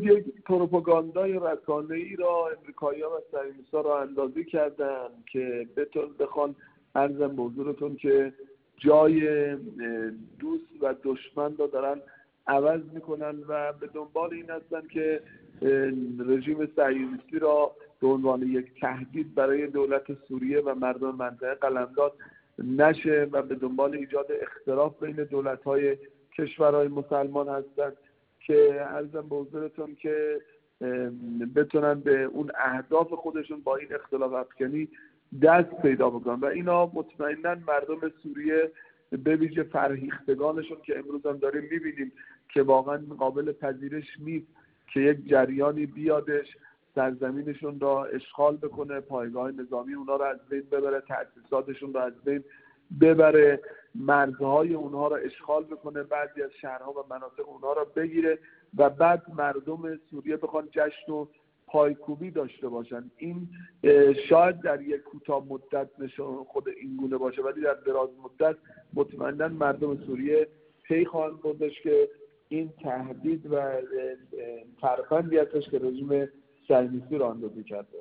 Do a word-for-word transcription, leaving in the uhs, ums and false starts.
یک پروپاگاندای رسانه‌ای را امریکایی‌ها و صهیونیست‌ها را اندازی کردن که بخوان عرضم به حضورتون که جای دوست و دشمن را دارن عوض میکنن و به دنبال این هستن که رژیم صهیونیستی را به عنوان یک تهدید برای دولت سوریه و مردم منطقه قلمداد نشه و به دنبال ایجاد اختلاف بین دولت‌های کشورهای مسلمان هستند که عرضم به حضورتون که بتونن به اون اهداف خودشون با این اختلاف افکنی دست پیدا بکنن و اینا مطمئناً مردم سوریه به ویژه فرهیختگانشون که امروز هم داریم می‌بینیم که واقعاً قابل پذیرش نیست که یک جریانی بیادش سرزمینشون را اشغال بکنه، پایگاه نظامی اونا را از بین ببره، تأسیساتشون را از بین ببره، مرزهای اونها را اشغال بکنه، بعضی از شهرها و مناطق اونها را بگیره و بعد مردم سوریه بخوان جشن و پایکوبی داشته باشن. این شاید در یک کوتاه مدت نشون خود این گونه باشه، ولی در دراز مدت مطمئنا مردم سوریه پی خواهند بردش که این تهدید و ترفندی هستش که رژیم صهیونیستی را اندازی کرده.